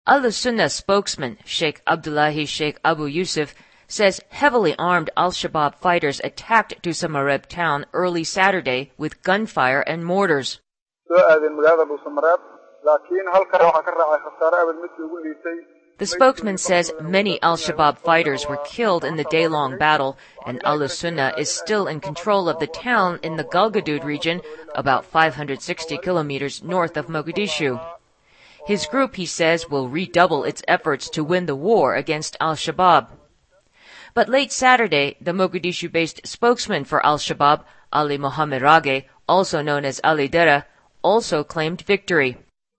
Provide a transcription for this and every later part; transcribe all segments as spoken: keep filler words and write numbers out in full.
Al-Sunnah spokesman Sheikh Abdullahi Sheikh Abu Yusuf says heavily armed Al-Shabaab fighters attacked Dusamareb town early Saturday with gunfire and mortars. The spokesman says many Al-Shabaab fighters were killed in the day-long battle, and Al-Sunnah is still in control of the town in the Galgaduud region, about five hundred sixty kilometers north of Mogadishu. His group, he says, will redouble its efforts to win the war against Al-Shabaab. But late Saturday, the Mogadishu-based spokesman for Al-Shabaab, Ali Mohammed Rage, also known as Ali Dera, also claimed victory.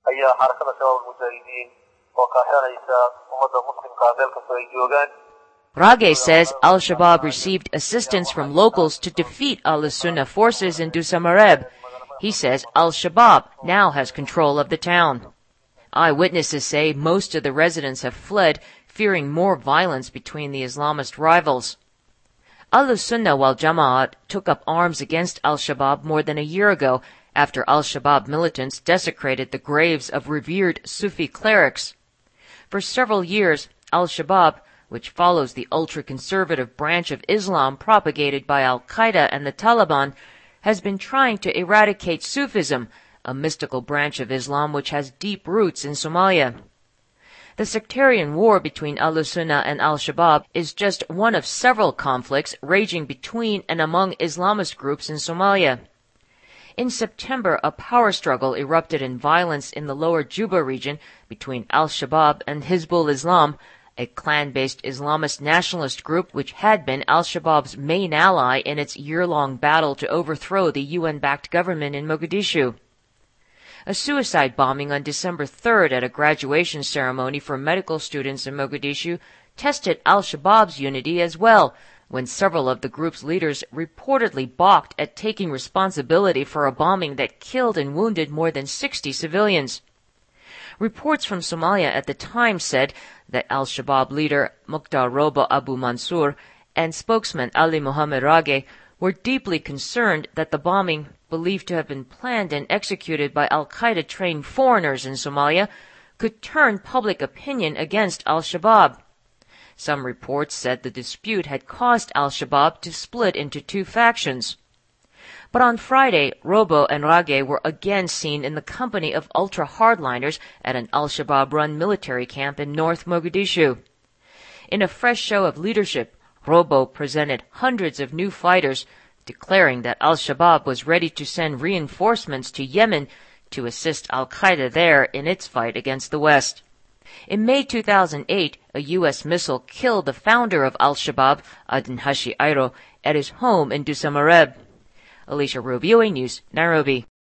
Rage says Al-Shabaab received assistance from locals to defeat Al-Sunnah forces in Dusamareb. He says Al-Shabaab now has control of the town. Eyewitnesses say most of the residents have fled, fearing more violence between the Islamist rivals. Al-Sunnah wal Jama'at took up arms against Al-Shabaab more than a year ago after Al-Shabaab militants desecrated the graves of revered Sufi clerics. For several years, Al-Shabaab, which follows the ultra-conservative branch of Islam propagated by Al-Qaeda and the Taliban, has been trying to eradicate Sufism, a mystical branch of Islam which has deep roots in Somalia. The sectarian war between Al-Sunnah and Al-Shabaab is just one of several conflicts raging between and among Islamist groups in Somalia. In September, a power struggle erupted in violence in the lower Juba region between Al-Shabaab and Hizbul Islam, a clan-based Islamist nationalist group which had been Al-Shabaab's main ally in its year-long battle to overthrow the U N-backed government in Mogadishu. A suicide bombing on December third at a graduation ceremony for medical students in Mogadishu tested Al-Shabaab's unity as well, when several of the group's leaders reportedly balked at taking responsibility for a bombing that killed and wounded more than sixty civilians. Reports from Somalia at the time said that Al-Shabaab leader Mukhtar Robo Abu Mansur and spokesman Ali Mohammed Rage were deeply concerned that the bombing, believed to have been planned and executed by Al-Qaeda-trained foreigners in Somalia, could turn public opinion against Al-Shabaab. Some reports said the dispute had caused Al-Shabaab to split into two factions. But on Friday, Robo and Rage were again seen in the company of ultra-hardliners at an Al-Shabaab-run military camp in North Mogadishu. In a fresh show of leadership, Robo presented hundreds of new fighters, declaring that Al-Shabaab was ready to send reinforcements to Yemen to assist Al-Qaeda there in its fight against the West. In May two thousand eight, a U S missile killed the founder of Al-Shabaab, Aden Hashi Airo, at his home in Dusamareb. Alicia Rubio, News, Nairobi.